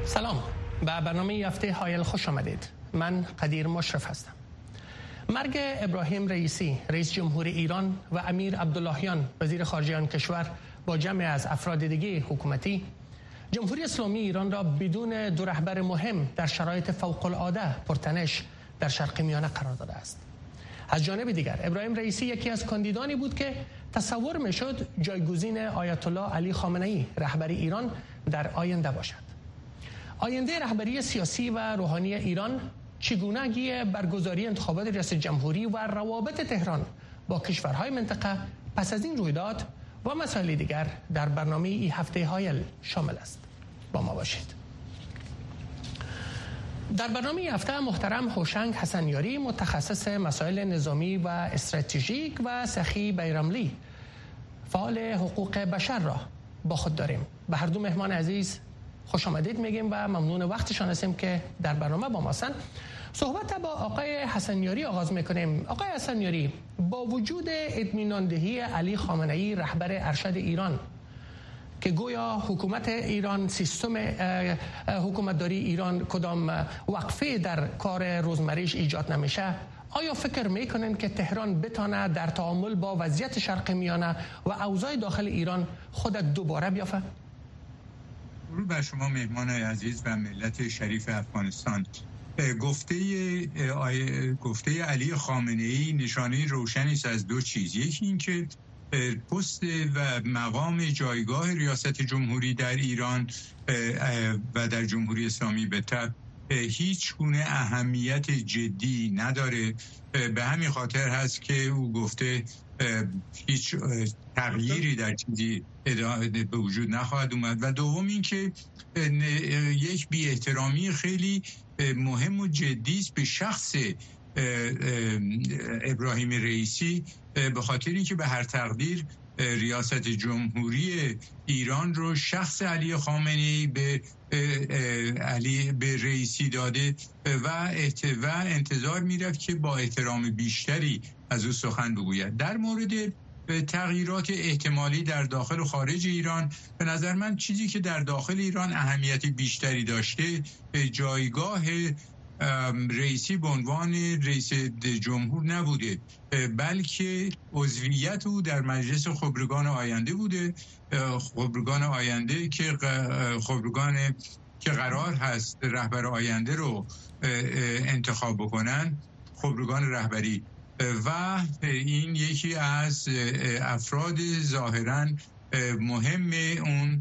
سلام، به برنامه هفته هایل خوش آمدید. من قدیر مشرف هستم. مرگ ابراهیم رئیسی رئیس جمهور ایران و امیر عبداللهیان وزیر خارجه آن کشور با جمع از افراد دیگه حکومتی جمهوری اسلامی ایران را بدون دو رهبر مهم در شرایط فوق العاده پرتنش در شرق میانه قرار داده است. از جانب دیگر ابراهیم رئیسی یکی از کاندیدانی بود که تصور میشد جایگزین آیت الله علی خامنه ای رهبر ایران در آینده باشد. آینده رهبری سیاسی و روحانی ایران چگونگی برگزاری انتخابات ریاست جمهوری و روابط تهران با کشورهای منطقه پس از این رویداد و مسائل دیگر در برنامه ای هفته هایل شامل است. با ما باشید. در برنامه هفته محترم هوشنگ حسنیاری متخصص مسائل نظامی و استراتژیک و سخی بیرملی فعال حقوق بشر را با خود داریم. به هر دو مهمان عزیز خوش آمدید میگیم و ممنون وقتشان هستیم که در برنامه با ما هستند. صحبت با آقای حسنیاری آغاز میکنیم. آقای حسنیاری، با وجود اطمینان دهی علی خامنه ای رهبر ارشد ایران که گویا حکومت ایران، سیستم حکومتداری ایران کدام وقفه در کار روزمریش ایجاد نمیشه، آیا فکر میکنن که تهران بتانه در تعامل با وضعیت شرق میانه و اوضاع داخل ایران خودت دوباره بیافه؟ درود بر شما مهمان عزیز و ملت شریف افغانستان. گفته علی خامنه ای نشانه روشنی است از دو چیز. یکی این که پست و مقام جایگاه ریاست جمهوری در ایران و در جمهوری اسلامی به تبع هیچ گونه اهمیت جدی نداره. به همین خاطر هست که او گفته هیچ تغییری در چیزی به وجود نخواهد اومد. و دوم این که یک بی احترامی خیلی مهم و جدی است به شخص ابراهیم رئیسی، به خاطر اینکه به هر تقدیر ریاست جمهوری ایران رو شخص علی خامنه‌ای به رئیسی داده و انتظار میرفت که با احترام بیشتری از او سخن بگوید. در مورد تغییرات احتمالی در داخل و خارج ایران، به نظر من چیزی که در داخل ایران اهمیت بیشتری داشته جایگاه رئیسی به عنوان رئیس جمهور نبوده، بلکه عضویت او در مجلس خبرگان آینده بوده. خبرگان آینده که قرار هست رهبر آینده رو انتخاب بکنن، خبرگان رهبری، و این یکی از افراد ظاهراً مهم اون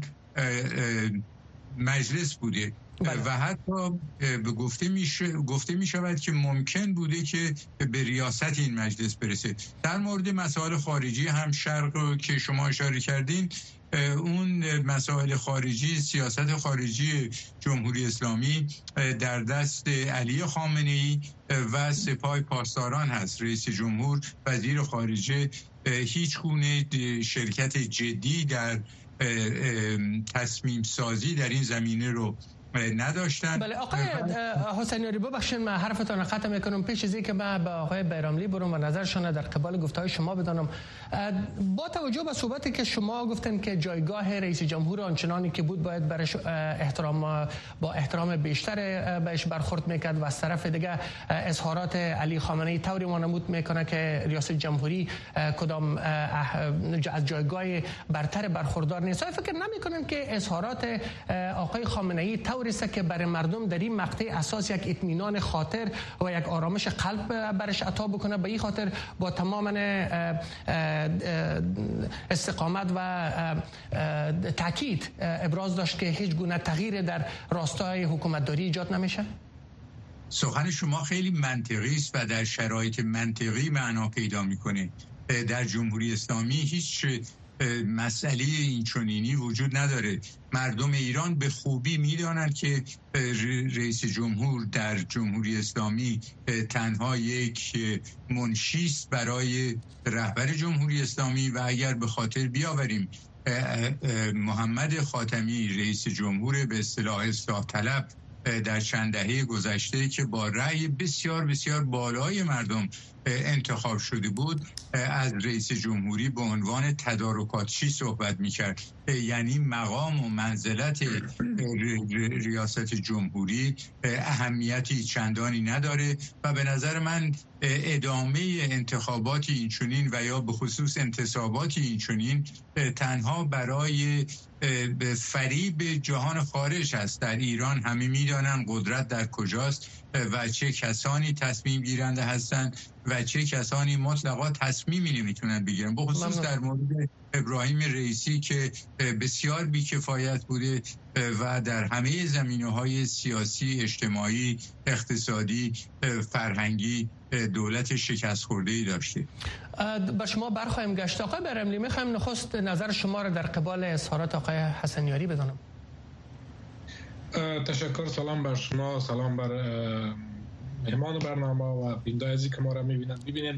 مجلس بوده. و حتی گفته می شود که ممکن بوده که به ریاست این مجلس برسه. در مورد مسائل خارجی هم شرق که شما اشاره کردین، اون مسائل خارجی، سیاست خارجی جمهوری اسلامی در دست علی خامنه ای و سپاه پاسداران هست. رئیس جمهور، وزیر خارجه هیچ گونه شرکت جدی در تصمیم سازی در این زمینه رو نداشتن. بله آقای حسنیاری، ببخشید من حرفتان قطع میکنم. پیش از اینکه من به آقای بیرملی برم و نظرشان در قبال گفته‌های شما بدانم، با توجه به صحبتی که شما گفتن که جایگاه رئیس جمهور آنچنانی که بود باید برش با احترام بیشتر بهش برخورد میکرد و از طرف دیگه اظهارات علی خامنه ای طوری وانمود میکنه که ریاست جمهوری کدام از جایگاه برتر برخوردار نیست. فکر نمیکنن که اظهارات آقای خامنه ای است که برای مردم در این مقطع اساس یک اطمینان خاطر و یک آرامش قلب برش عطا بکنه؟ به این خاطر با تمام استقامت و تاکید ابراز داشت که هیچ گونه تغییر در راستای حکومتداری ایجاد نمیشه. سخن شما خیلی منطقی است و در شرایط منطقی معنا پیدا میکنه. در جمهوری اسلامی هیچ مسئله اینچنینی وجود نداره. مردم ایران به خوبی میدانند که رئیس جمهور در جمهوری اسلامی تنها یک منشی است برای رهبر جمهوری اسلامی. و اگر به خاطر بیاوریم محمد خاتمی رئیس جمهور به اصطلاح اصلاح طلب در چند دهه گذشته که با رأی بسیار بسیار بالای مردم انتخاب شده بود از رئیس جمهوری به عنوان تدارکاتچی صحبت میکرد، یعنی مقام و منزلت ریاست جمهوری اهمیتی چندانی نداره و به نظر من ادامه انتخابات اینچنین و یا به خصوص انتصابات اینچنین تنها برای فریب جهان خارج است. در ایران همه میدانن قدرت در کجاست و چه کسانی تصمیم گیرنده هستند و چه کسانی مطلقا تصمیمی نمیتونن بگیرن، به خصوص در مورد ابراهیم رئیسی که بسیار بی‌کفایت بوده و در همه زمینه‌های سیاسی، اجتماعی، اقتصادی، فرهنگی دولت شکست خورده‌ای داشته. با شما برخواهیم گشت. آقای برملی، میخوایم نخست نظر شما را در قبال اظهارات آقای حسنیاری بدانم. تشکر. سلام بر شما، سلام بر مهمان برنامه و بینندگانی که ما را میبینند. ببینید،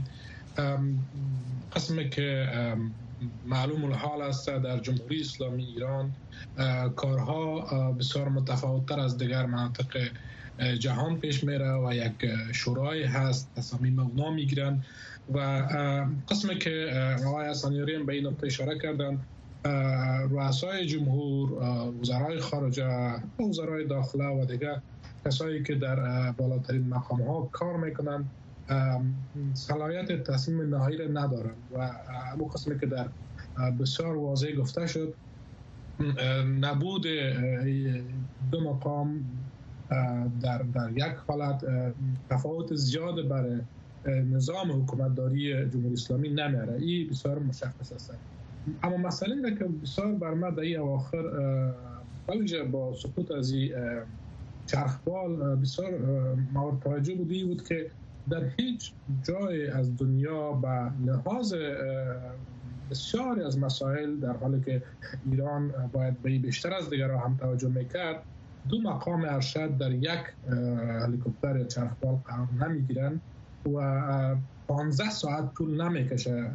قسمی که معلوم الحال است در جمهوری اسلامی ایران کارها بسیار متفاوت‌تر از دیگر مناطق جهان پیش میره و یک شورای هست، تصامیم اونا میگیرن و قسمی که آقای حسنیاری به این نکته اشاره کردن، رؤسای جمهور، وزرای خارجه، وزرای داخله و دیگر کسایی که در بالاترین مقام ها کار میکنن صلاحیت تصمیم نهایی را ندارن و همون قسمی که در بسیار واضح گفته شد، نبود دو مقام در یک حالت تفاوت زیاد برای نظام حکومتداری جمهوری اسلامی نمیاره. این بسیار مشخص است. اما مسئله که بسیار بر ما در این اواخر بلکه با سقوط از این چرخبال بسیار مورد توجه بود که در هیچ جای از دنیا به لحاظ بسیاری از مسائل، در حالی که ایران باید به بیشتر از دیگران هم توجه میکرد، دو مقام ارشد در یک هلیکوپتر یا چرخبال قرار نمیگیرن و 15 ساعت طول نمیکشه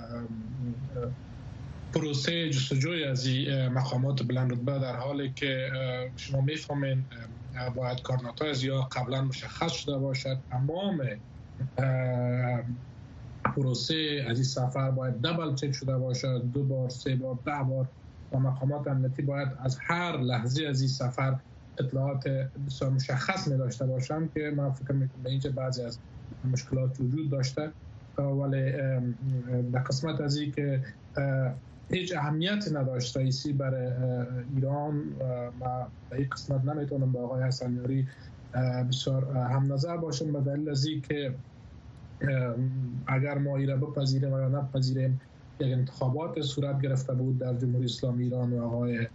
پروسه جستجوی از این مقامات بلند رتبه، در حالی که شما میفهمین باید کارنامه‌های از یا قبلا مشخص شده باشد. تمام پروسه از این سفر باید دبل چک شده باشد، 2 بار، 3 بار، 10 بار و مقامات امنیتی باید از هر لحظه از این سفر اطلاعات بسیار مشخص می داشته باشم که من فکر میکنم اینجا بعضی از مشکلات وجود داشته، ولی در قسمت از این که هیچ اهمیتی نداشت رئیسی برای ایران، ما به این قسمت نمیتونم با آقای حسنیاری بسیار هم نظر باشم، به دلیل از این که اگر ما ایران بپذیریم یا نپذیریم، یک انتخابات صورت گرفته بود در جمهوری اسلامی ایران و آقای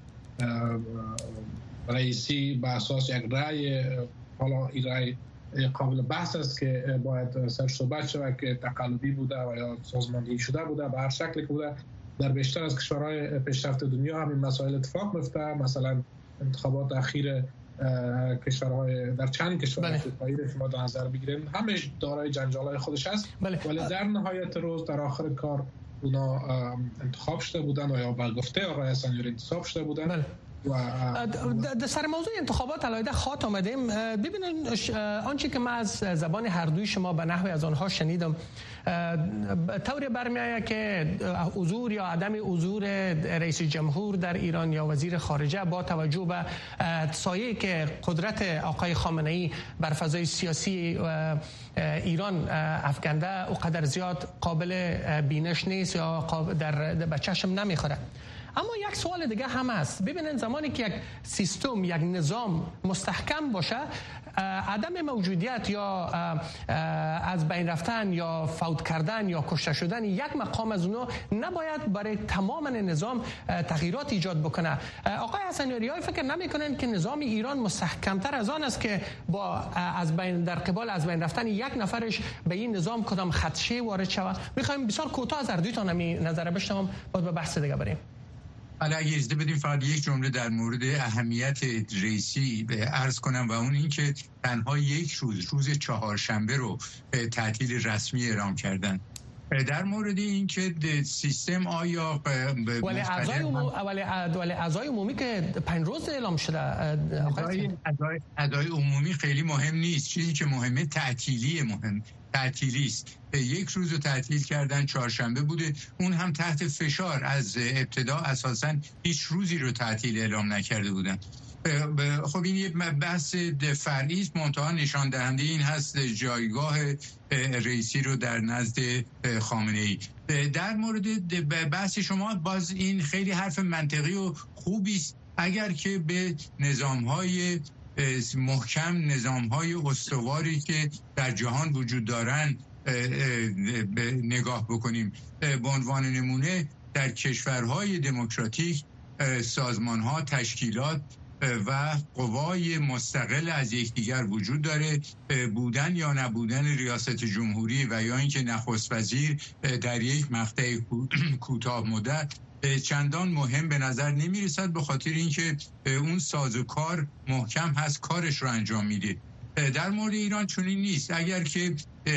رئیسی به اساس یک رأی، حالا این رأی قابل بحث است که باید سر صحبت شود که تقلبی بوده و یا سازماندهی شده بوده، به هر شکلی که بوده در بیشتر از کشورهای پیشرفته دنیا همین مسائل اتفاق میفته. مثلا انتخابات اخیر کشورهای در چند کشور افریقایی رو شما در نظر بگیریم، همه دارای جنجالای خودش هست، ولی در نهایت روز در آخر کار اونا انتخاب شده بودن و یا به گفته آقای حسنیاری انتصاب شده بودن. در سر موضوع انتخابات علیحده خاط آمدیم. ببینید آنچه که من از زبان هر دوی شما به نحوی از آنها شنیدم، طوری برمیآید که حضور یا عدم حضور رئیس جمهور در ایران یا وزیر خارجه با توجه به سایه‌ای که قدرت آقای خامنه‌ای بر فضای سیاسی ایران افکنده اونقدر زیاد قابل بینش نیست یا به چشم نمیخوره. اما یک سوال دیگه هم هست. ببینید زمانی که یک سیستم، یک نظام مستحکم باشه، عدم موجودیت یا از بین رفتن یا فوت کردن یا کشته شدن یک مقام از اونها نباید برای تمام نظام تغییرات ایجاد بکنه. آقای حسنیاری فکر نمی‌کنن که نظام ایران مستحکم‌تر از آن است که با در قبال از بین رفتن یک نفرش به این نظام کدام خدشه وارد شود؟ می‌خوایم بسیار کوتاه از اردویتان همین نظر بشنوم بعد به بحث دیگه بریم. حالا اگه اجازه بدیم فقط یک جمله در مورد اهمیت رئیسی عرض کنم و اون این که تنها یک روز چهارشنبه رو تعطیل رسمی اعلام کردن در مورد این که سیستم آیا ولی اعضای عمومی که 5 روز اعلام شده، اعضای عمومی خیلی مهم نیست. چیزی که مهمه تعطیلی است. 1 روز رو تعطیل کردن، چهارشنبه بوده، اون هم تحت فشار. از ابتدا اساساً هیچ روزی رو تعطیل اعلام نکرده بودن. خب این یه بحث فرعی است، منتها نشان دهنده این هست جایگاه رئیسی رو در نزد خامنه‌ای. در مورد بحث شما، باز این خیلی حرف منطقی و خوبی است اگر که به نظام‌های محکم، نظام‌های استواری که در جهان وجود دارن نگاه بکنیم. به عنوان نمونه در کشورهای دموکراتیک سازمان‌ها، تشکیلات و قوای مستقل از یکدیگر وجود داره. بودن یا نبودن ریاست جمهوری و یا اینکه نخست وزیر در یک مقطع کوتاه مدت چندان مهم به نظر نمی رسد، به خاطر اینکه اون سازوکار محکم هست، کارش رو انجام میده. در مورد ایران چنین نیست. اگر که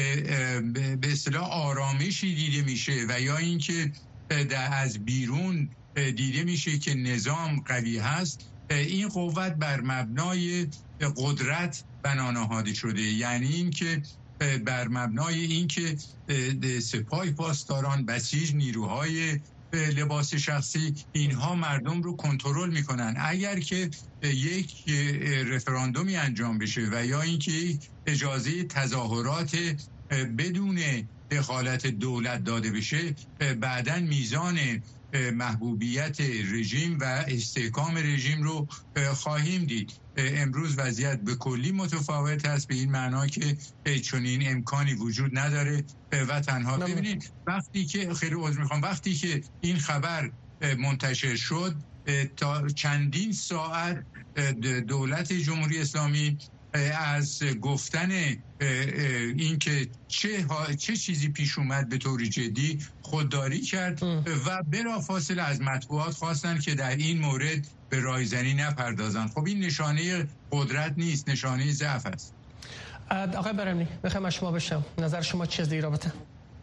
به اصطلاح آرامشی دیده میشه و یا اینکه از بیرون دیده میشه که نظام قوی هست، این قوت بر مبنای قدرت بنا نهاده شده. یعنی این که بر مبنای این که سپاه پاسداران، بسیج، نیروهای لباس شخصی، اینها مردم رو کنترل میکنن. اگر که یک رفراندومی انجام بشه و یا اینکه اجازه تظاهرات بدون دخالت دولت داده بشه، بعداً میزان محبوبیت رژیم و استحکام رژیم رو خواهیم دید. امروز وضعیت به کلی متفاوت است، به این معنا که چنین امکانی وجود نداره و تنها ببینید وقتی که این خبر منتشر شد، تا چندین ساعت دولت جمهوری اسلامی از گفتن اینکه چه چیزی پیش اومد به طور جدی خودداری کرد و بلافاصله از مطبوعات خواستن که در این مورد به رایزنی نپردازن. خب این نشانه قدرت نیست، نشانه ضعف است. آقای برمنی بخوایم از شما بشم، نظر شما چیه از این رابطه؟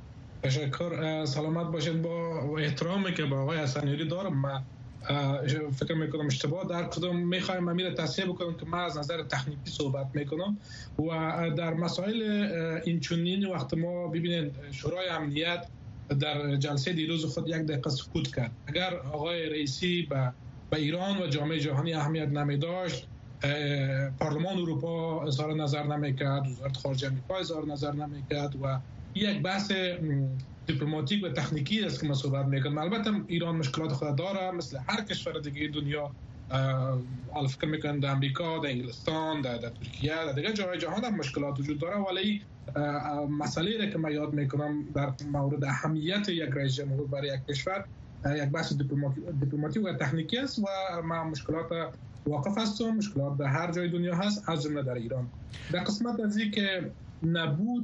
تشکر، سلامت باشید. با احترامی که با آقای حسنیاری دارم، من فکر میکنم اشتباه در کدام میخوایم امیر تصحیح بکنم که من از نظر تکنیکی صحبت میکنم و در مسائل این چنین وقت ما ببینید شورای امنیت در جلسه دیروز خود 1 دقیقه سکوت کرد. اگر آقای رئیسی به ایران و جامعه جهانی اهمیت نمیداشت، پارلمان اروپا اظهار نظر نمیکرد، وزارت خارجه آمریکا اظهار نظر نمیکرد و یک بحث دیپلماتیک و تکنیکی است که ما صحبت میکنم. البته ایران مشکلات خود داره مثل هر کشور دیگه دنیا. فکر میکنم در امریکا، در انگلستان، در ترکیه، در دیگه جای جهان هم مشکلات وجود داره، ولی مسئله را که من یاد میکنم در مورد اهمیت یک رئیس جمهور برای یک کشور یک بحث دیپلماتیک و تکنیکی است و ما مشکلات واقف هستم. مشکلات در هر جای دنیا هست، از جمله در ایران. در قسمت از این که نبود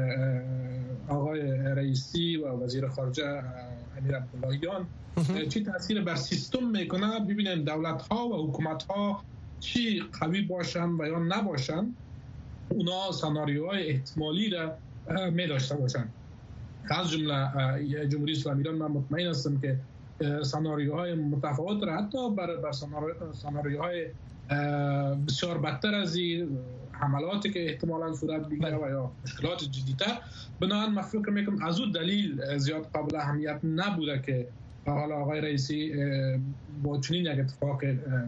آقای رئیسی و وزیر خارجه امیر عبداللهیان چی تاثیر بر سیستم میکنه، ببینید دولت ها و حکومت ها چی قوی باشن و یا نباشن، اونا سناریوهای احتمالی را می داشته باشن. از جمله جمهوری اسلامی ایران من مطمئن هستم که سناریوهای متفاوت را حتی بر سناریوهای بسیار بدتر از این حملاتی که احتمالاً صورت بگیره و یا مشکلات جدی‌تر، بنابراین من فکر میکنم از اون دلیل زیاد قابل اهمیت نبوده که حالا آقای رئیسی با چنین یک اتفاق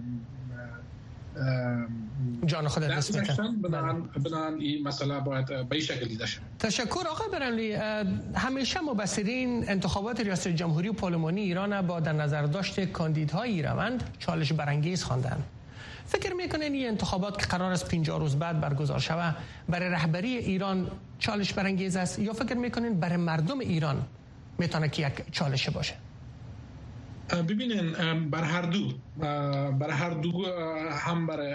جان خود دست میکنن. بنابراین این مسئله باید به این شکل دیده شد. تشکر آقای برملی. همیشه مبصرین انتخابات ریاست جمهوری و پارلمانی ایران با در نظر داشت کاندیدهای روند چالش برانگیز خواندند. فکر میکنین این انتخابات که قرار است 50 روز بعد برگزار شود برای رهبری ایران چالش برانگیز است یا فکر میکنین برای مردم ایران میتونه که یک چالش باشه؟ ببینین بر هر دو هم برای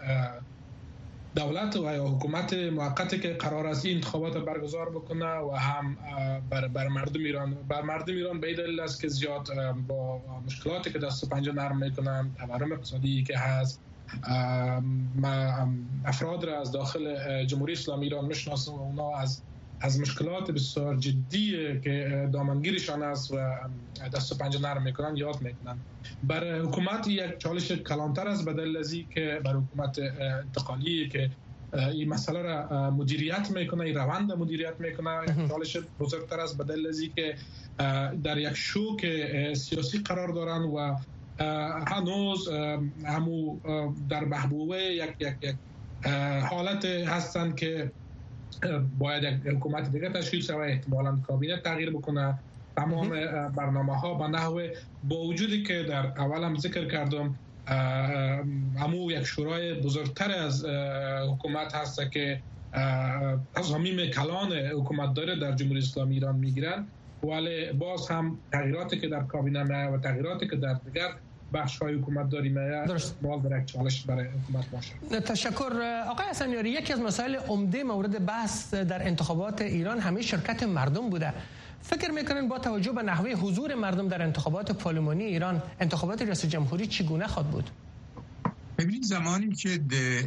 دولت و یا حکومت موقتی که قرار است این انتخابات برگزار بکنه و هم بر مردم ایران. بر مردم ایران به دلیل است که زیاد با مشکلاتی که دست و پنجه نرم میکنن، تورم اقتصادی که هست، افراد را از داخل جمهوری اسلامی ایران میشناسم و اونا از از مشکلات بسیار جدی که دامنگیرشان است و دست و پنجه نرم میکنن یاد میکنن. برای حکومت یک چالش کلانتر است بدل ازی که برای حکومت انتقالی که این مسئله را مدیریت میکنه، این روند مدیریت میکنه، چالش بزرگتر است بدل ازی که در یک شوک سیاسی قرار دارن و هنوز همو در محبوبه یک حالت هستند که باید یک حکومت دیگه تشکیل شود، احتمالاً کابینه تغییر بکنه. تمام برنامه ها به نحو با وجودی که در اول هم ذکر کردم همو یک شورای بزرگتر از حکومت هست که تصامیم کلان حکومت داره در جمهوری اسلامی ایران میگیرن، ولی باز هم تغییراتی که در کابینه میاد و تغییراتی که در دیگر بخش‌های حکومت داری میاد باز در یک چالش برای حکومت باشه. تشکر آقای حسنیاری. یکی از مسائل عمده مورد بحث در انتخابات ایران همه شرکت مردم بوده. فکر میکنین با توجه به نحوه حضور مردم در انتخابات پارلمانی ایران انتخابات ریاست جمهوری چگونه خواهد بود؟ ببینید زمانی که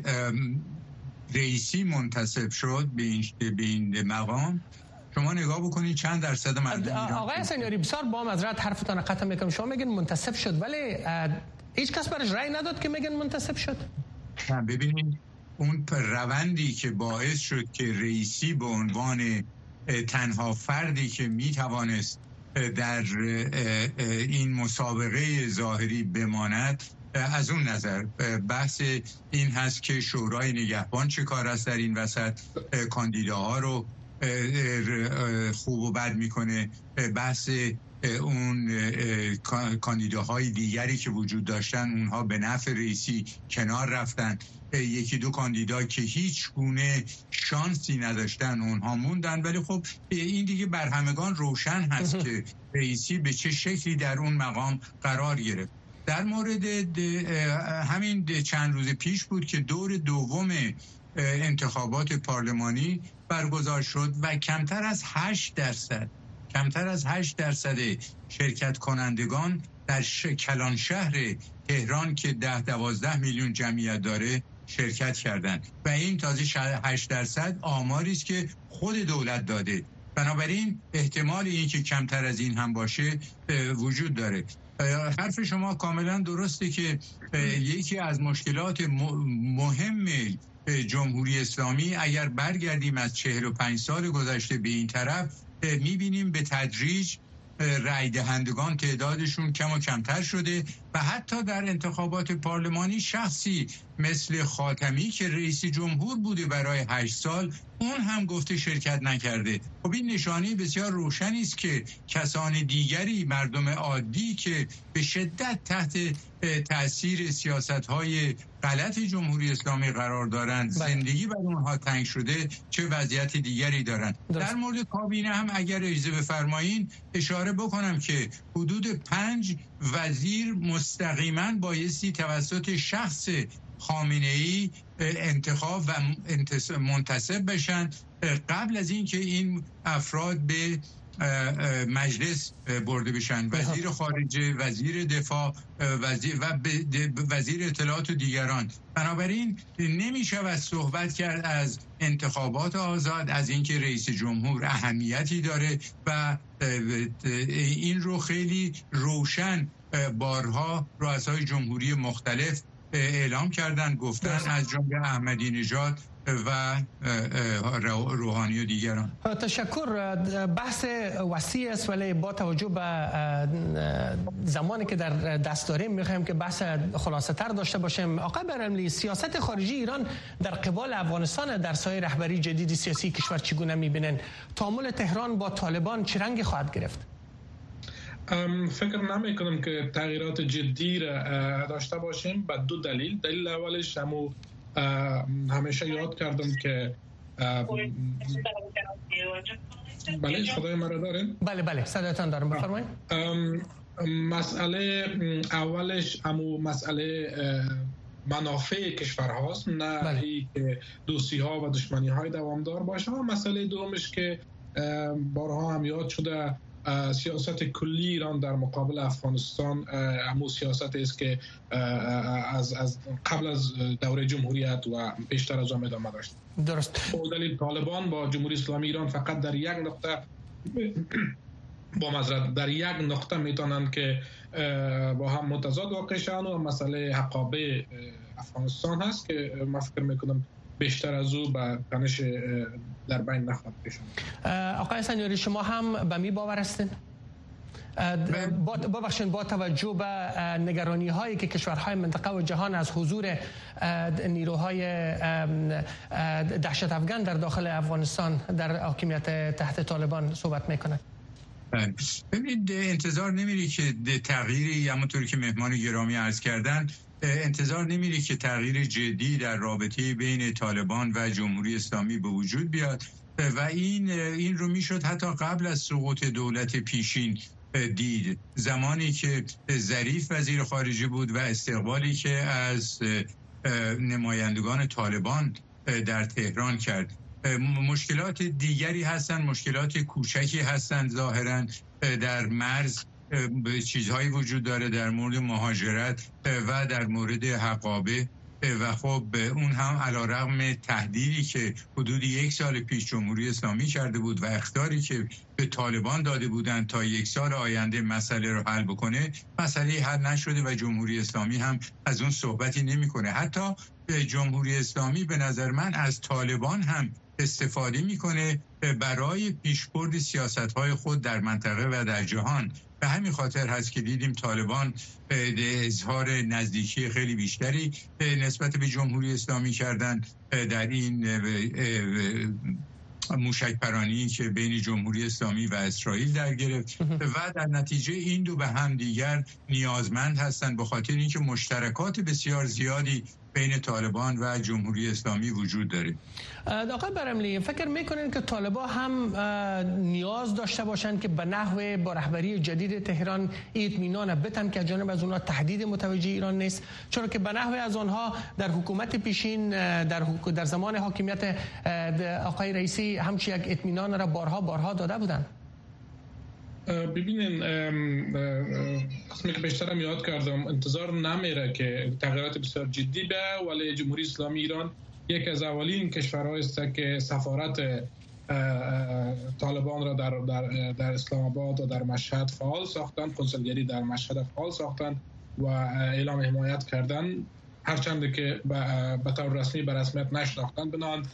رئیسی منتصب شد به این مقام، شما نگاه بکنید چند درصد مردم ایران. آقای حسنیاری بسیار با معذرت حرفتان قطع میکنم، شما میگن منتصب شد ولی هیچ کس برش رأی نداد که میگن منتصب شد. ببینید اون روندی که باعث شد که رئیسی به عنوان تنها فردی که میتوانست در این مسابقه ظاهری بماند، از اون نظر بحث این هست که شورای نگهبان چه کار است در این وسط، کاندیداها رو خوب و بد میکنه، بحث اون کاندیداهای دیگری که وجود داشتن اونها به نفع رئیسی کنار رفتن، یکی دو کاندیدا که هیچ گونه شانسی نداشتن اونها موندن. ولی خب این دیگه بر همگان روشن هست که رئیسی به چه شکلی در اون مقام قرار گرفت. در مورد همین چند روز پیش بود که دور دوم انتخابات پارلمانی برگزار شد و کمتر از 8% شرکت کنندگان در کلان شهر تهران که 10-12 میلیون جمعیت داره شرکت کردند و این تازه 8% آماری است که خود دولت داده. بنابراین احتمال این که کمتر از این هم باشه وجود داره. حرف شما کاملا درسته که یکی از مشکلات مهم جمهوری اسلامی، اگر برگردیم از 45 سال گذشته به این طرف، میبینیم به تدریج رای دهندگان تعدادشون کم و کمتر شده و حتی در انتخابات پارلمانی شخصی مثل خاتمی که رئیس جمهور بوده برای 8 سال اون هم گفته شرکت نکرده. خب این نشانه بسیار روشنی است که کسان دیگری، مردم عادی که به شدت تحت تأثیر سیاست‌های غلط جمهوری اسلامی قرار دارند، زندگی بر اونها تنگ شده، چه وضعیت دیگری دارند. در مورد کابینه هم اگر اجازه بفرمایین اشاره بکنم که حدود 5 وزیر مستقیما بایستی توسط شخص خامنه‌ای انتخاب و منتصب بشن قبل از این که این افراد به مجلس برده بشن. وزیر خارجه، وزیر دفاع، وزیر اطلاعات و دیگران. بنابراین نمی شود صحبت کرد از انتخابات آزاد، از اینکه رئیس جمهور اهمیتی داره و این رو خیلی روشن بارها رؤسای جمهوری مختلف اعلام کردن، گفتن، از جمله احمدی نژاد و روحانی و دیگران. تشکر. بحث وسیع است ولی با توجه به زمانی که در دست داریم میخوایم که بحث خلاصه تر داشته باشیم. آقای برملی، سیاست خارجی ایران در قبال افغانستان در سایه رهبری جدید سیاسی کشور چگونه میبینن؟ تعامل تهران با طالبان چه رنگی خواهد گرفت؟ فکر نمی کنم که تغییرات جدی را داشته باشیم به دو دلیل. دلیل اولش همیشه یاد کردم که بله صدای مرا دارین؟ بله صدایتان دارم، بفرمایید. مسئله اولش مسئله منافع کشور هاست، نه که دوستی ها و دشمنی های دوامدار باشه. مسئله دومش که بارها هم یاد شده سیاست کلی ایران در مقابل افغانستان همون سیاست است که از قبل از دوره جمهوریت و بیشتر از آن ادامه داشت. درست. با دلیل طالبان با جمهوری اسلامی ایران فقط در یک نقطه در یک نقطه میتونن که با هم متضاد واقع شوند و مسئله حقابه افغانستان هست که من فکر میکنم بیشتر از او به تنش در بین نخواهد کشید. آقای سنیاری، شما هم به می باور هستین؟ با توجه به نگرانی هایی که کشورهای منطقه و جهان از حضور نیروهای دهشت افغان در داخل افغانستان در حاکمیت تحت طالبان صحبت میکنند؟ ببینید، انتظار نمیری که تغییری، همونطوری که مهمان گرامی عرض کردن، انتظار نمیری که تغییر جدی در رابطه بین طالبان و جمهوری اسلامی به وجود بیاد و این رو میشد حتی قبل از سقوط دولت پیشین دید، زمانی که ظریف وزیر خارجه بود و استقبالی که از نمایندگان طالبان در تهران کرد. مشکلات دیگری هستند، مشکلات کوچکی هستند ظاهراً در مرز، چیزهایی وجود داره در مورد مهاجرت و در مورد حقابه و خب اون هم علیرغم تهدیدی که حدود 1 سال پیش جمهوری اسلامی کرده بود و اخطاری که به طالبان داده بودند تا 1 سال آینده مسئله رو حل بکنه، مسئله حل نشده و جمهوری اسلامی هم از اون صحبتی نمیکنه. حتی جمهوری اسلامی به نظر من از طالبان هم استفاده میکنه برای پیشبرد سیاست‌های خود در منطقه و در جهان. به همین خاطر هست که دیدیم طالبان اظهار نزدیکی خیلی بیشتری نسبت به جمهوری اسلامی کردن در این موشک پرانی که بین جمهوری اسلامی و اسرائیل در گرفت و در نتیجه این دو به هم دیگر نیازمند هستند، به خاطر اینکه مشترکات بسیار زیادی بین طالبان و جمهوری اسلامی وجود داره. آقای برملی، فکر میکنین که طالبان هم نیاز داشته باشند که به نحو با رهبری جدید تهران اطمینان بتن که جانب از اونها تهدید متوجه ایران نیست، چرا که به نحو از آنها در حکومت پیشین در زمان حاکمیت آقای رئیسی همچین یک اطمینان را بارها داده بودند؟ ببینین، قسمی که بیشترم یاد کردم، انتظار نمیره که تغییرات بسیار جدی به، ولی جمهوری اسلامی ایران یک از اولین کشورهای است که سفارت طالبان را در اسلام آباد و در مشهد فعال ساختن، کنسولگری در مشهد فعال ساختن و اعلام حمایت کردن، هرچند که به طور رسمی به رسمیت نشناختن. بنابراین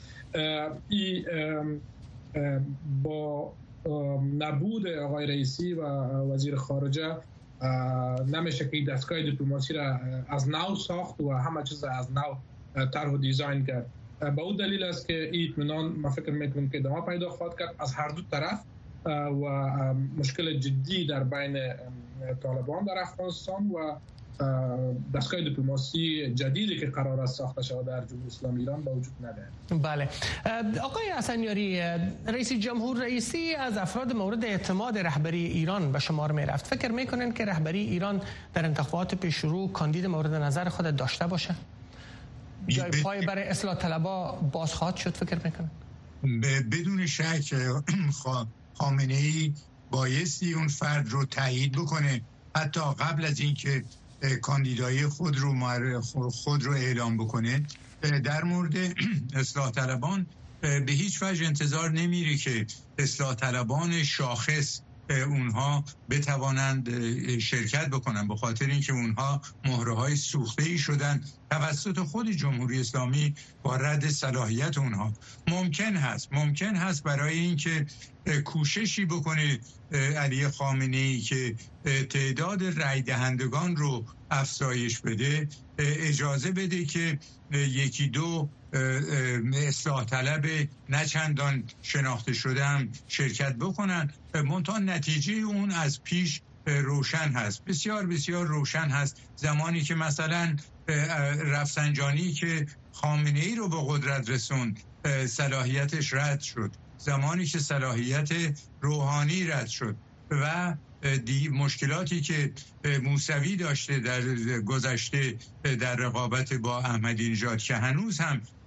با نبود آقای رئیسی و وزیر خارجه نمیشه که دستگاه دیپلماسی را از نو ساخت و همه چیز از نو طرح و دیزاین کرد. به اون دلیل است که این اطمینان من فکر میکنم که ادامه پیدا خواهد کرد از هر دو طرف و مشکل جدی در بین طالبان در افغانستان و دستگاه دیپلماسی جدیدی که قرار است ساخته شود در جمهوری اسلامی ایران با وجود ندارد. بله. آقای حسنیاری، رئیس جمهور رئیسی از افراد مورد اعتماد رهبری ایران به شمار می رفت. فکر میکنن که رهبری ایران در انتخابات پیشرو کاندید مورد نظر خود داشته باشه؟ جای پای برای اصلاح طلبها باز خواهد شد فکر میکنن؟ بدون شک خامنه‌ای بایستی اون فرد رو تایید بکنه، حتی قبل از اینکه کاندیدای خود رو اعلام بکنه. در مورد اصلاح طلبان به هیچ وجه انتظار نمیره که اصلاح طلبان شاخص اونها بتوانند شرکت بکنن، به خاطر اینکه اونها مهره‌های سوخته‌ای شدن توسط خود جمهوری اسلامی با رد صلاحیت اونها. ممکن هست برای اینکه کوششی بکنه علی خامنه‌ای که تعداد رای دهندگان رو افزایش بده، اجازه بده که یکی دو اصلاح طلب نه چندان شناخته شده هم شرکت بکنن. منتها نتیجه اون از پیش روشن هست، بسیار بسیار روشن هست. زمانی که مثلا رفسنجانی که خامنه‌ای رو به قدرت رسوند صلاحیتش رد شد، زمانی که صلاحیت روحانی رد شد و مشکلاتی که موسوی داشته در گذشته در رقابت با احمدی نژاد که هنوز هم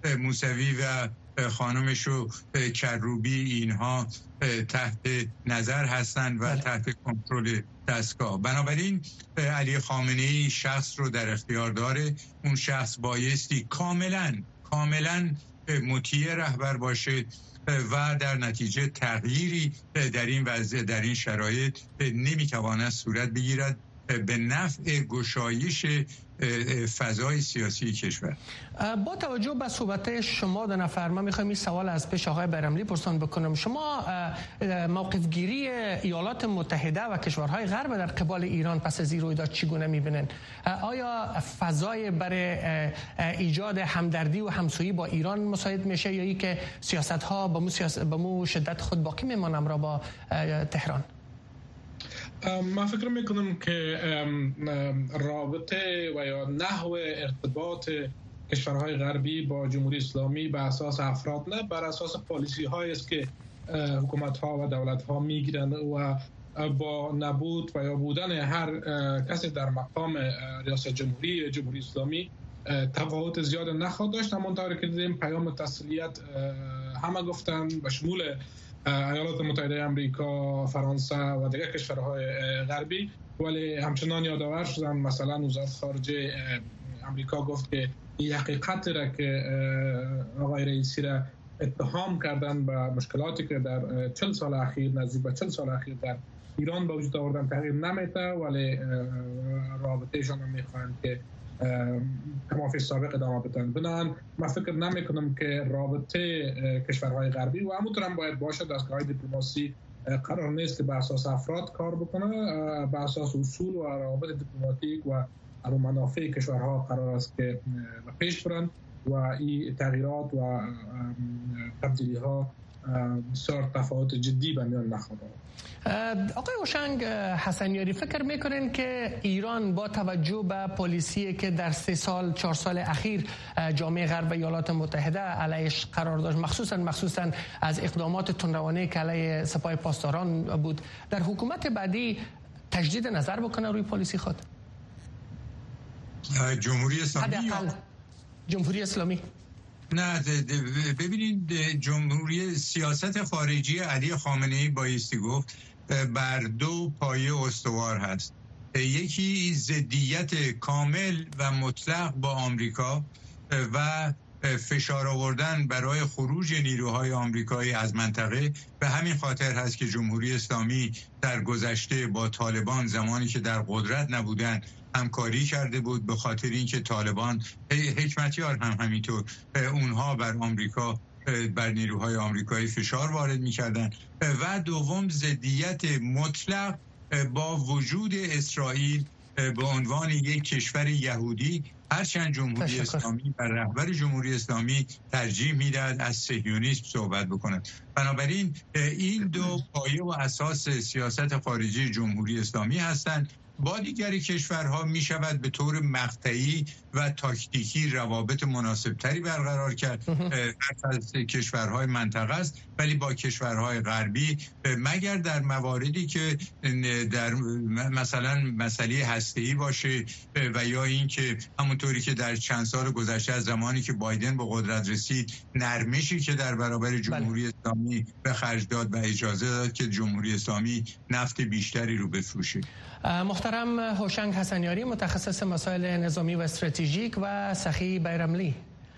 موسوی و خانمشو کروبی اینها تحت نظر هستند و تحت کنترل دستگاه. بنابراین علی خامنه‌ای شخص رو در اختیار داره. اون شخص بایستی کاملا مطیع رهبر باشه و در نتیجه تغییری در این وضع، در این شرایط نمیتواند صورت بگیرد به نفع گشایش فضای سیاسی کشور. با توجه به صحبت شما دو نفر، من میخوایم این سوال از پیش آقای بیرملی پرسان بکنم. شما موقف گیری ایالات متحده و کشورهای غرب در قبال ایران پس از این رویداد چگونه میبینن؟ آیا فضای برای ایجاد همدردی و همسویی با ایران مساعد میشه یا ای که سیاست ها به مو شدت خود باقی میمانم را با تهران؟ من فکر میکنم که رابطه و یا نحو ارتباط کشورهای غربی با جمهوری اسلامی به اساس افراد نه، بر اساس پالیسی هایی است که حکومت ها و دولت ها میگیرند و با نبود و یا بودن هر کسی در مقام ریاست جمهوری اسلامی تفاوت زیاد نخواهد داشت. همانطور که دیدیم پیام تسلیت همه گفتن به شمول ایالات متحده آمریکا، فرانسه و دیگر کشورهای غربی، ولی همچنان یادآور شدن. مثلا وزارت خارجه آمریکا گفت که این حقیقت را که آقای رئیسی را اتهام کردن به مشکلاتی که در 40 سال اخیر، نزدیک به 40 سال اخیر در ایران به وجود آوردن تغییر نمیده، ولی رابطهشان هم میخواهند که کمافی سابق ادامه بدن. بنابراین من فکر نمی کنم که رابطه کشورهای غربی و همونطور هم باید باشه دستگاه دیپلماسی قرار نیست که به اساس افراد کار بکنه، به اساس اصول و روابط دیپلماتیک و منافع کشورها قرار است که پیش برند و این تغییرات و تبدیلی ها بسیار تفاوت جدی به میان نخواهد آورد. آقای هوشنگ حسنیاری، فکر میکنین که ایران با توجه به پالیسی که در 3-4 سال اخیر جامعه غرب و ایالات متحده علیش قرار داشت، مخصوصا از اقدامات تندروانه که علیه سپاه پاسداران بود، در حکومت بعدی تجدید نظر بکنه روی پالیسی خود؟ جمهوری اسلامی نه، ببینید، جمهوری سیاست خارجی علی خامنه‌ای بایستی گفت بر دو پایه استوار هست. یکی ضدیت کامل و مطلق با آمریکا و فشار آوردن برای خروج نیروهای آمریکایی از منطقه. به همین خاطر هست که جمهوری اسلامی در گذشته با طالبان زمانی که در قدرت نبودن همکاری کرده بود، به خاطر اینکه طالبان، حکمتیار هم همینطور، اونها بر آمریکا، بر نیروهای آمریکایی فشار وارد می‌کردن. و دوم ضدیت مطلق با وجود اسرائیل به عنوان یک کشور یهودی، هرچند جمهوری اسلامی و رهبر جمهوری اسلامی ترجیح میداد از صهیونیسم صحبت بکنند. بنابراین این دو پایه و اساس سیاست خارجی جمهوری اسلامی هستند. با دیگری کشورها می شود به طور مقطعی و تاکتیکی روابط مناسبتری برقرار کرد. از کشورهای منطقه است، ولی با کشورهای غربی مگر در مواردی که در مثلا مسئله هسته‌ای باشه و یا این که همونطوری که در چند سال گذشته از زمانی که بایدن به قدرت رسید، نرمشی که در برابر جمهوری اسلامی به خرج داد و اجازه داد که جمهوری اسلامی نفت بیشتری رو بفروشه. محترم هوشنگ حسنیاری، متخصص مسائل نظامی و استراتژیک، و سخی بیرملی،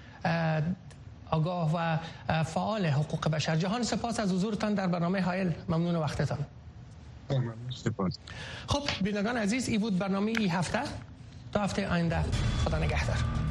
آگاه و فعال حقوق بشر، جهان سپاس از حضورتان در برنامه هایل. ممنون وقتتان. سپاس. خب بینندگان عزیز، این بود برنامه این هفته. تا هفته آینده، خدا نگهدار.